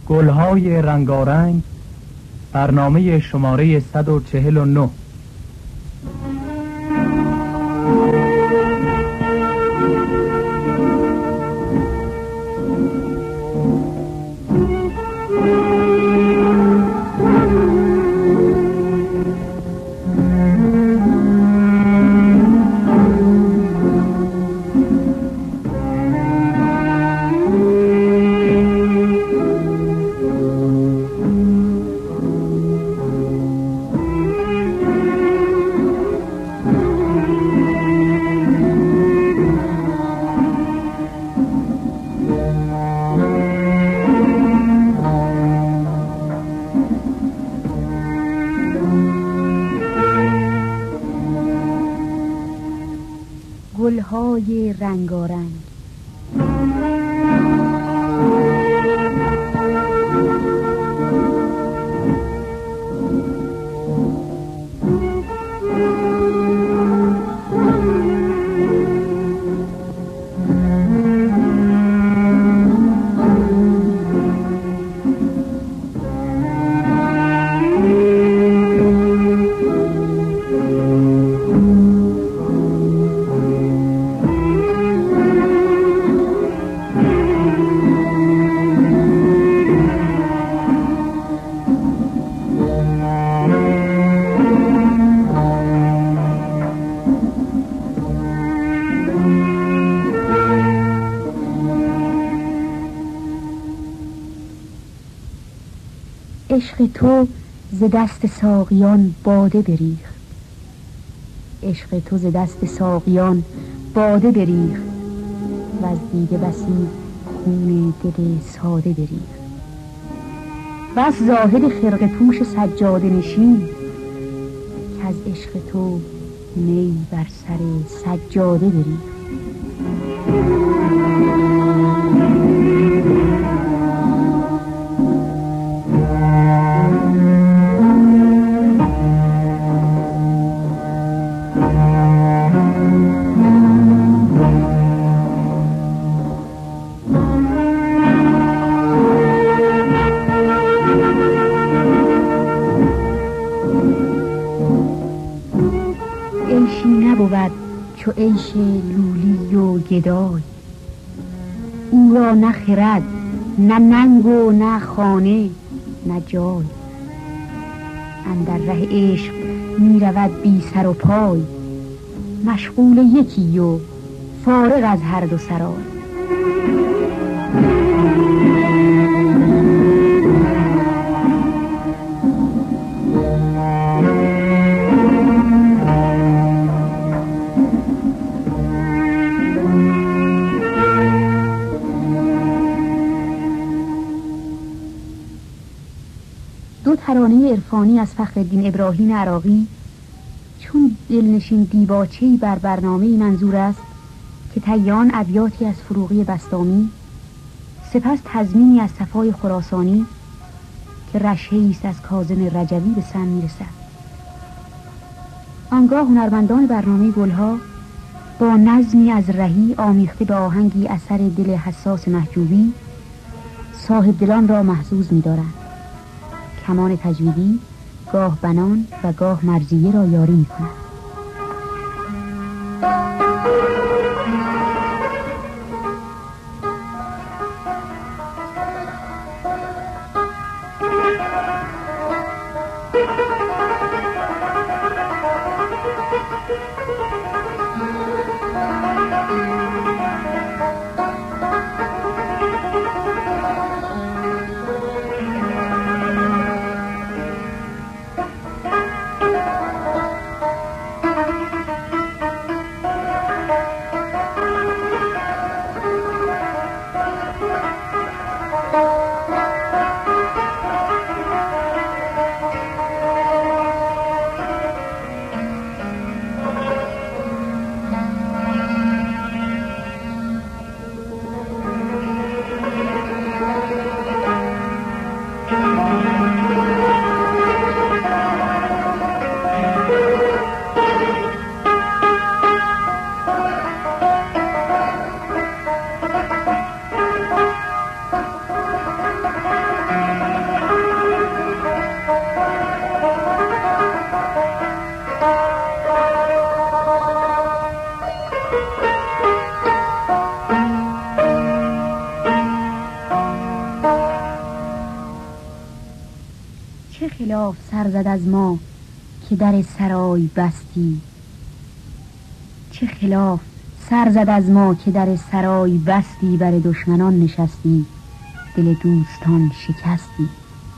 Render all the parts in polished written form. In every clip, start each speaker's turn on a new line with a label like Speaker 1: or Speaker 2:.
Speaker 1: گلهای رنگارنگ، برنامه شماره 149.
Speaker 2: گلهای رنگارنگ. عشق تو ز دست ساقیان باده بریخت، عشق تو ز دست ساقیان باده بریخت و از دیده بسی خون دل ساده بریخت. بس زاهد خرقه پوش سجاده نشین که از عشق تو می بر سر سجاده بریخت. عیشی نبود چو عیش لولی و گدای، او را نه خرد نه ننگ و نه خانه نه جای. اندر ره عشق می رود بی سر و پای، مشغول یکی و فارغ از هر دو سرای. دو ترانه عرفانی از فخرالدین ابراهیم عراقی چون دلنشین دیباچه‌ای بر برنامه منظور است که طیان ابیاتی از فروغی بسطامی، سپس تضمینی از صفای خراسانی که رشحه‌ای است از کاظم رجوی به سن میرسد. آنگاه هنرمندان برنامه گلها با نظمی از رهی آمیخته به آهنگی اثر دل حساس محجوبی صاحب دلان را محظوظ می‌دارند. کمان تجویدی گاه بنان و گاه مرزیه را یاری می‌کند. چه خلاف سر زد از ما که در سرای بستی؟ چه خلاف سر زد از ما که در سرای بستی؟ بر دشمنان نشستی، دل دوستان شکستی.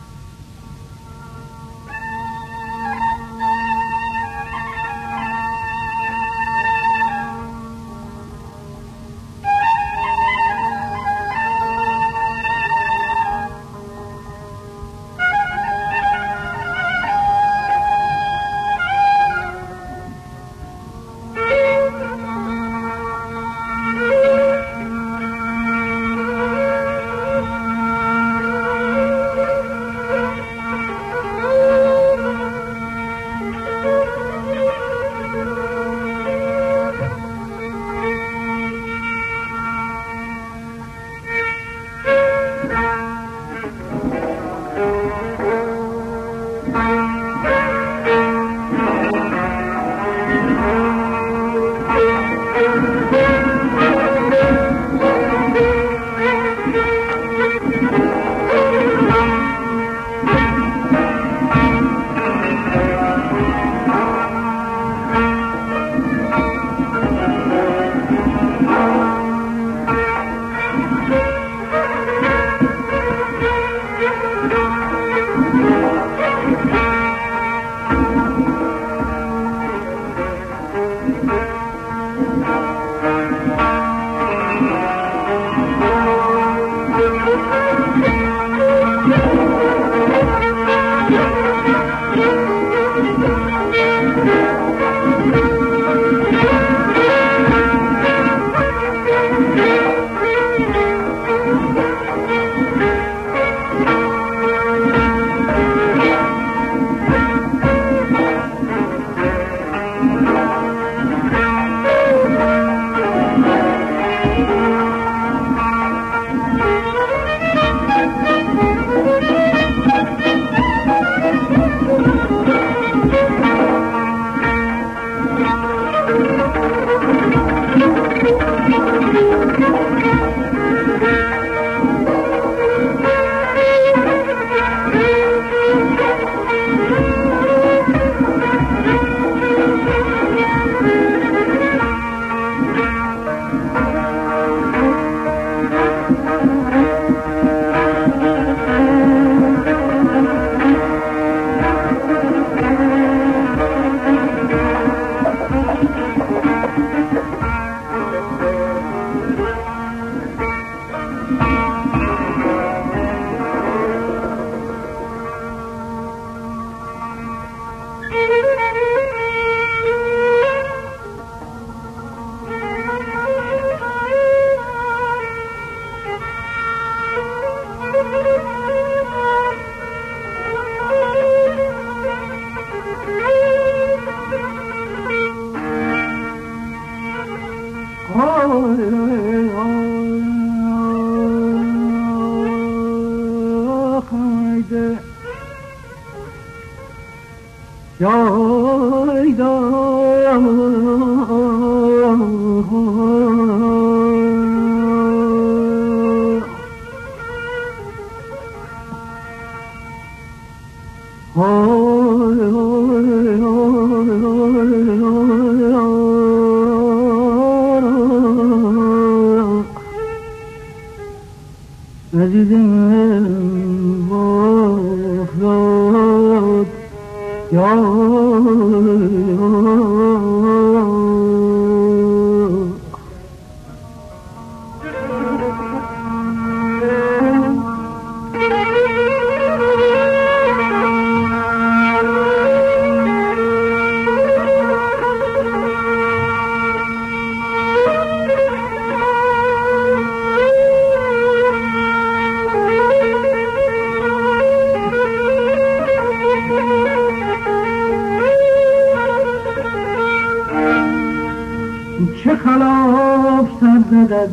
Speaker 3: چه خلاف سر زد از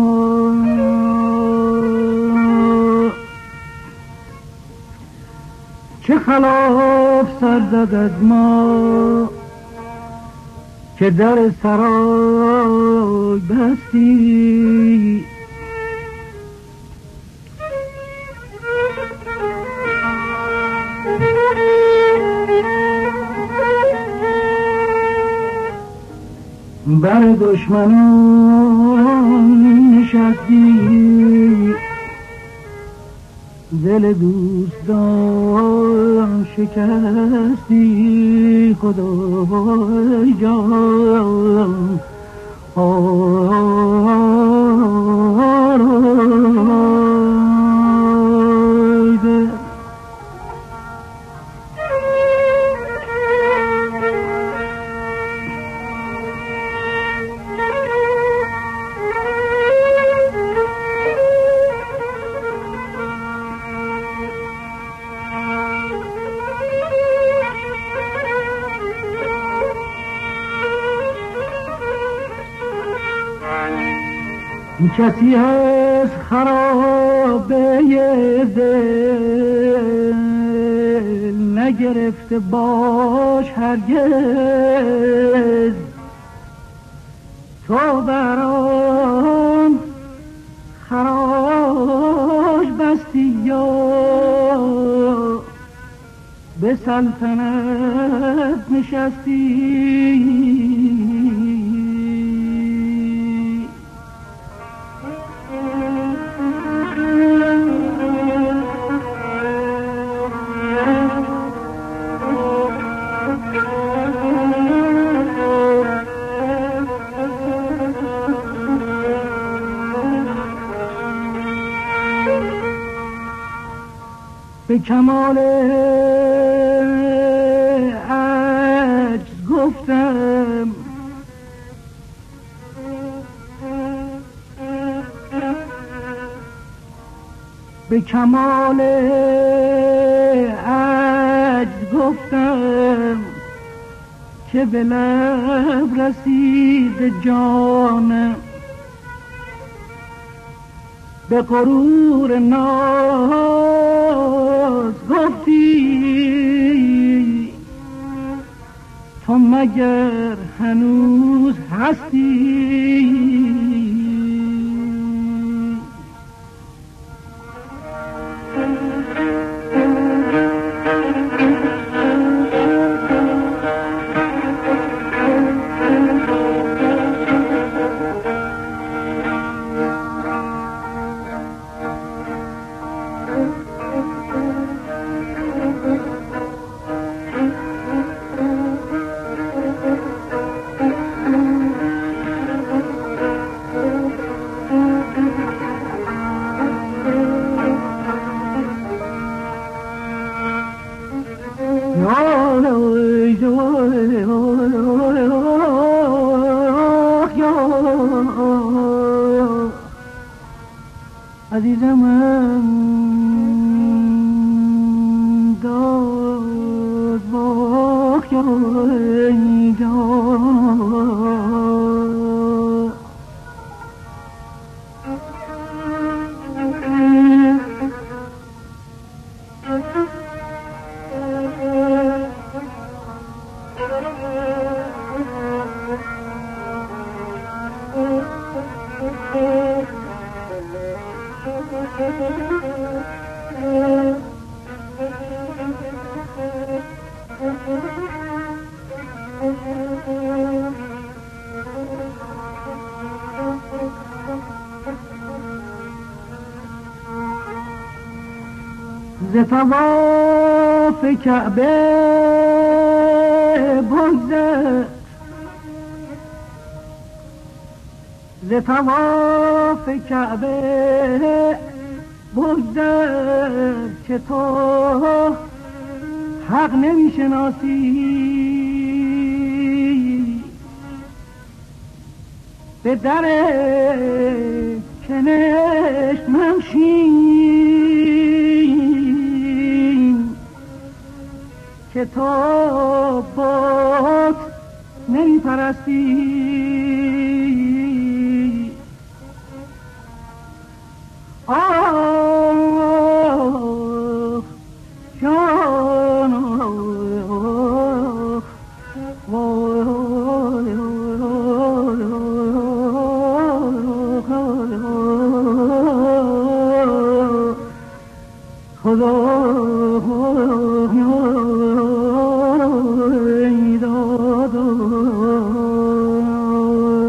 Speaker 3: ما چه خلاف سر زد از ما که در سرای بستی بر دشمنان نشستی، دل دوستان شکستی خدای جان. کسی از خرابه دل نگرفته باش هرگز، تو بران خراج بستی یا به سلطنت نشستی. به کمال عجز گفتم به کمال عجز گفتم که به لب رسید جانم، به غرور ناز گفتی تو مگر هنوز هستی. عزیزم داد باخ ز طواف کعبه بگذر، ز طواف کعبه بگذر که تو حق نمیشناسی، به در کنشت ننشین که تو بت نمیپرستی. خدا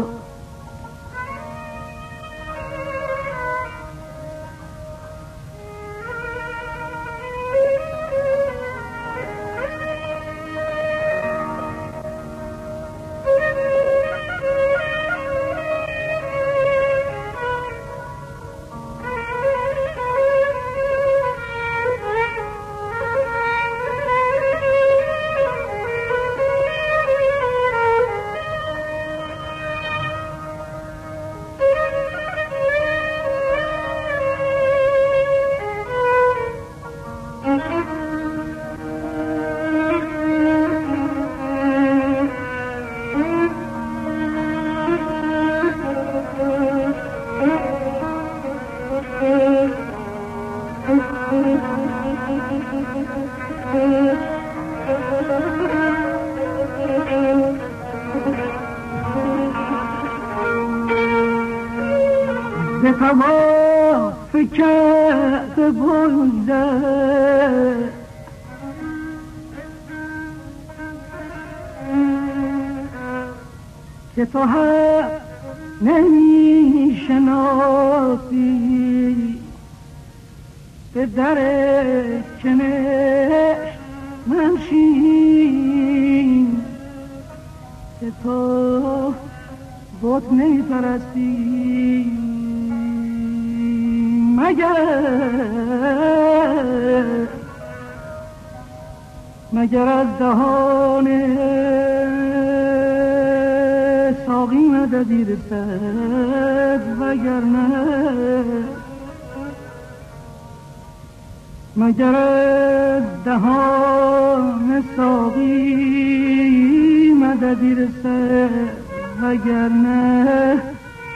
Speaker 3: ز طواف کعبه بگذر که تو حق نمی شناسی به در کنشت منشین که تو بت نمی پرستی مگر از دهان ساقی مددی رسد وگرنه مگر از دهان ساقی مددی رسد وگرنه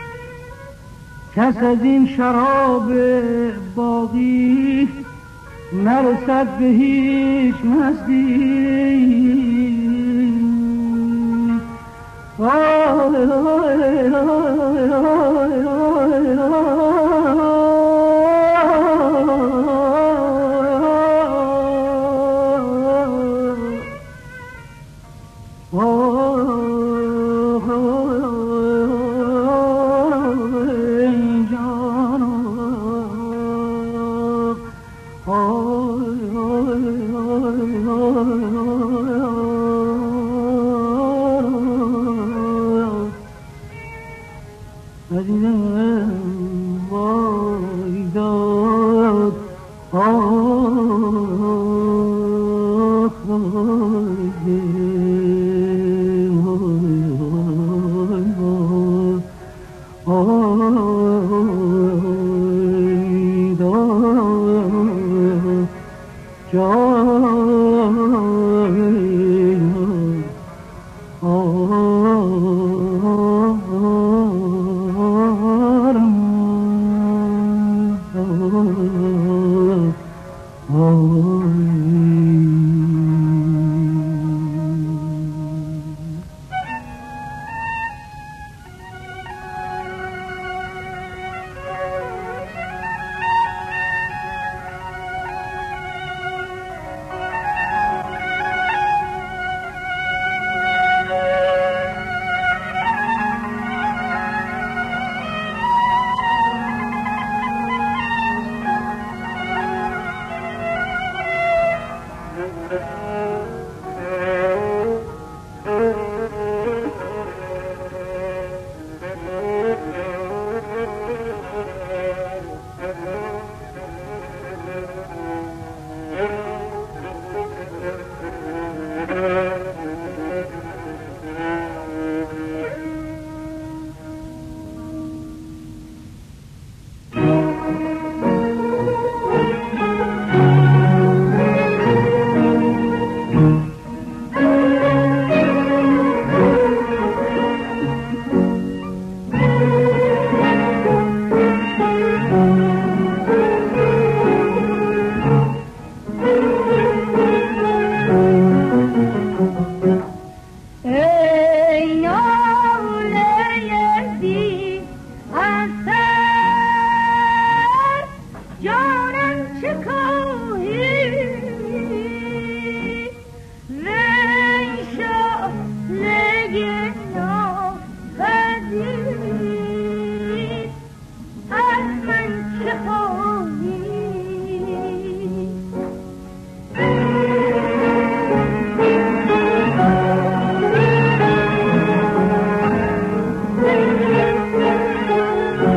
Speaker 3: کس از این شراب باقی نرسد به هیچ مستی.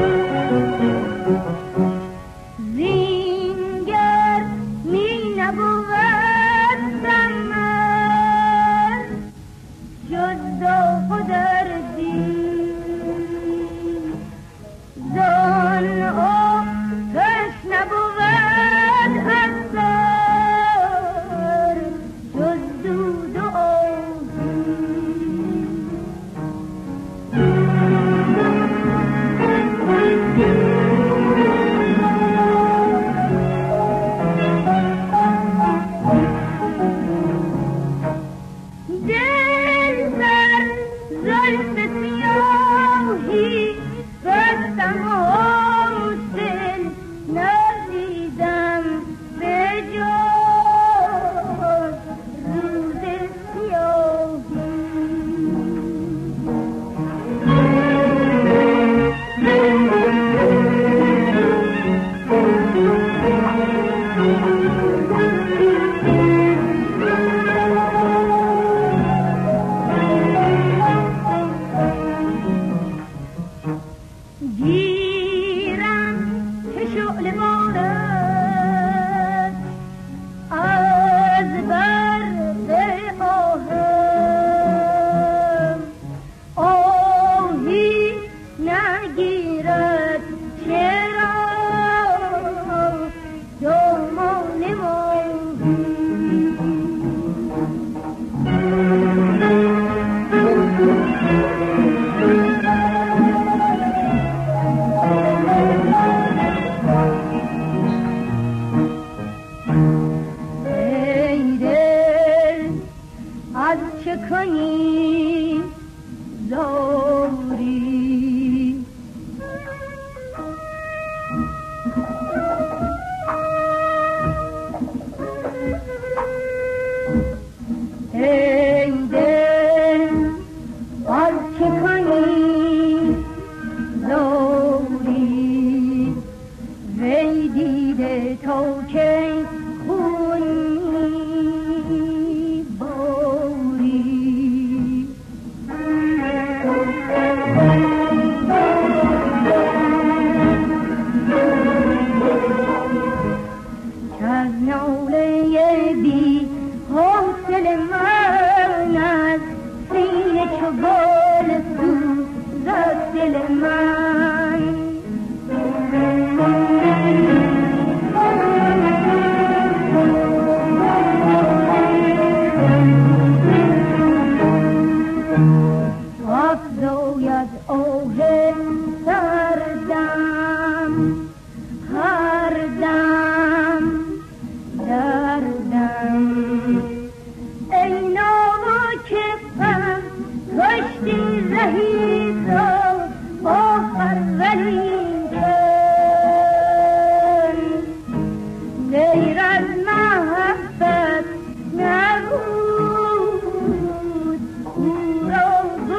Speaker 2: زینگر می نبود از محبت نبود او را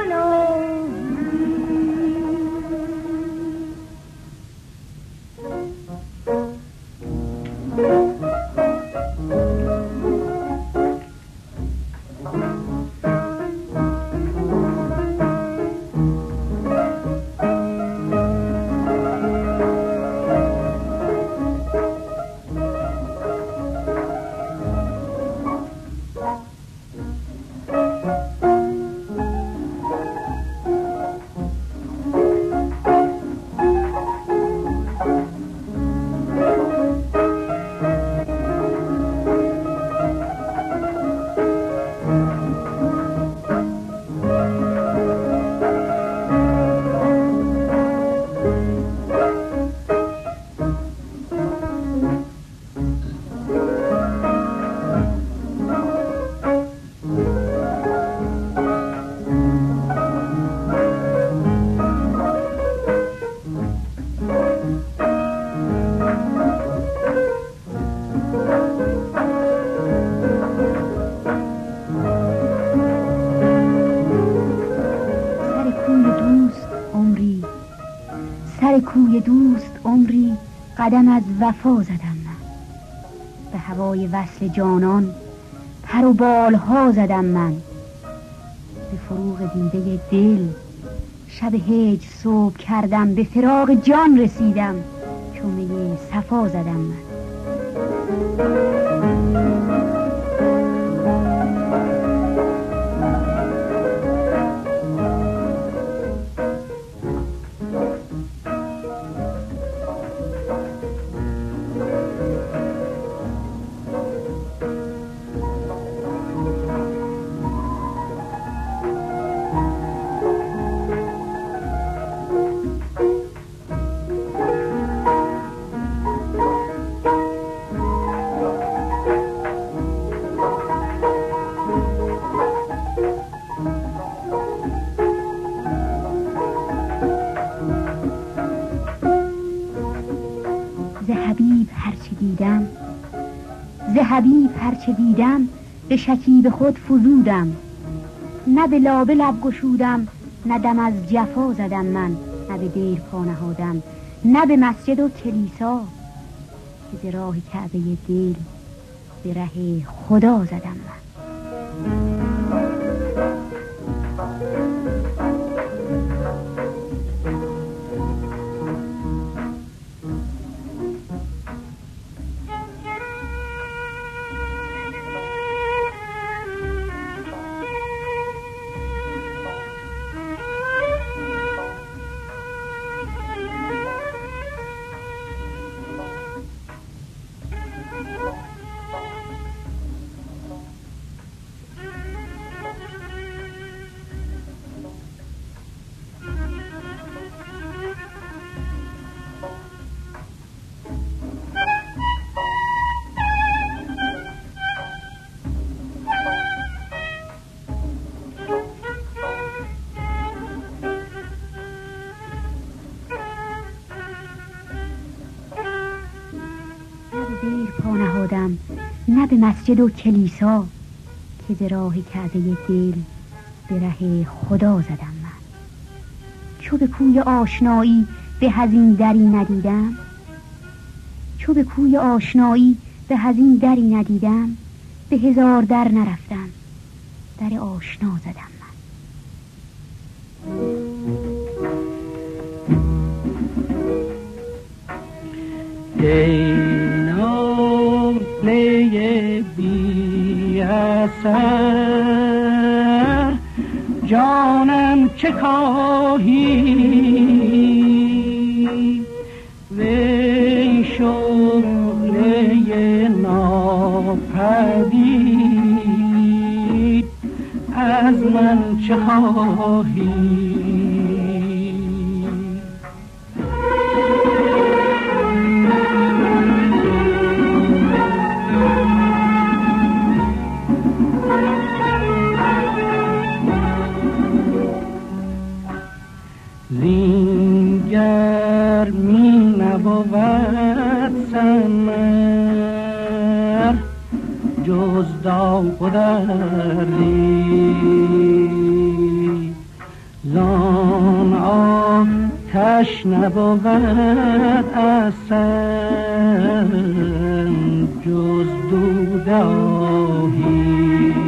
Speaker 2: کوی دوست عمری قدم از وفا زدم من، به هوای وصل جانان پر و بالها زدم من، به فروغ دیده دل شب هجر صبح کردم، به فراق جان رسیدم چون می صفا زدم من. ز حبیب هرچه دیدم به شکیب خود فزودم، نه به لابه لب گشودم، نه دم از جفا زدم من، نه به دیر پا نهادم، نه به مسجد و کلیسا، که ز راه کعبه دل به ره خدا زدم من. نه به مسجد و کلیسا، که ز راه کعبه دل به ره خدا زدم من. چو به کوی آشنایی به هزین دری ندیدم، چو به کوی آشنایی به هزین دری ندیدم، به هزار در نرفتم، در آشنا زدم من.
Speaker 3: بی اثر جانم چه خواهی، وی شعله ناپدید از من چه خواهی. زینگر می نبود سمن دزدان قدردی زان آتش نبود اصلا جز دود آهی.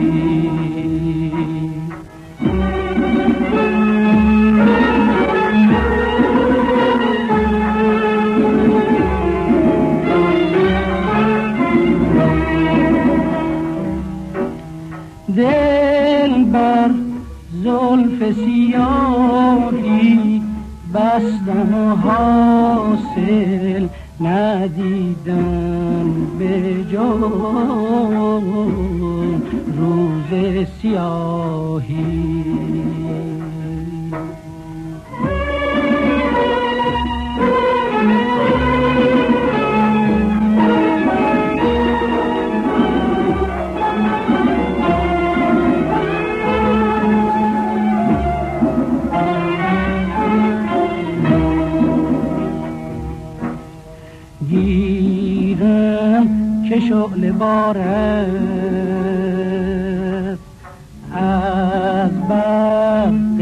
Speaker 3: دل بر زلف سیاهی بستم و حاصل ندیدم به جان روز سیاهی. گیرم که شعله بارد از برق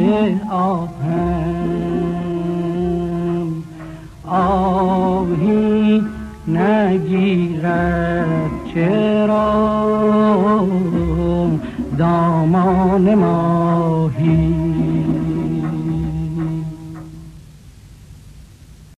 Speaker 3: آهم آهی نگیرد چرا دامان ما